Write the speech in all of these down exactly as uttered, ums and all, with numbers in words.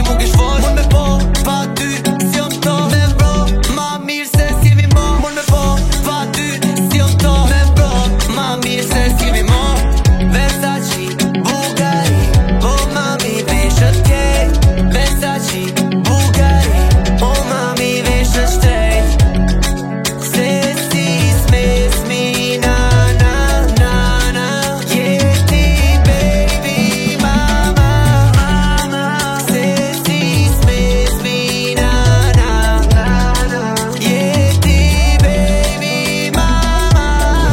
mu kish fort. Mun me po, pa ty, si jom to. Me bro, ma mirë se si mi mo. Mun me po, pa ty, si jom to. Me bro, ma mirë se si mi mo. Versace, Bugatti, oh mami veshët kej. Versace, Bugatti, oh mami veshët shtrej. Se si smes mi na na na na. Je ti baby mama mama. Se si smes mi na na na na. Je ti baby mama.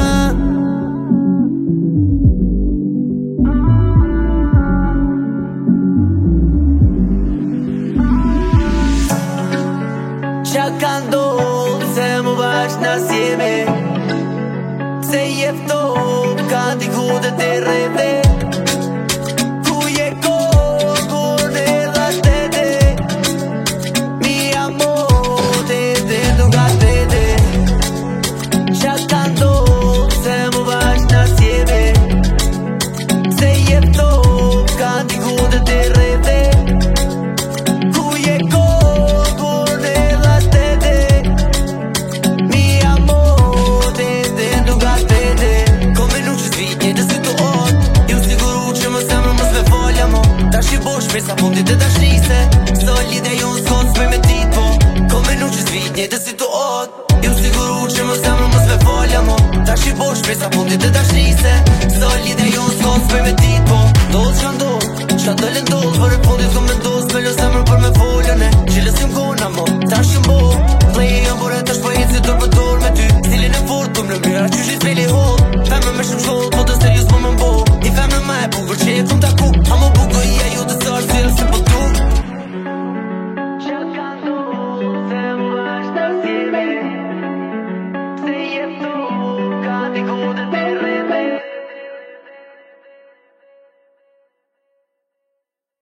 Qa ka ndodh se mu bash nasjeme. Se jefto ka diku dhe te rreve. Ku je ko, kur ne dha tete. Mi amor, tete, duga tete. Qa ka ndodh se mu bash nasjeme. Se jefto ka diku dhe te rreve. Ku je ko, kur ne dha tete. Mi amor, tete, duga tete. Come nuk që zvitje të sy të ot. Ju siguru që më zemrë mës me folja mo. Ta shi bosh pesa fundit e dashnise. Soli dhe ju në skon s'për me tit po. Come nuk që zvitje të sy të ot. Ju siguru që më zemrë mës me folja mo. Ta shi bosh pesa fundit e dashnise. Soli dhe ju në skon s'për me tit po. Ndodh që ndodh, qa të lëndodh. Për e fundit ku me ndodh, s'me lë zemrë për me foljane. Qilës jëm kona mo, ta shi mbo.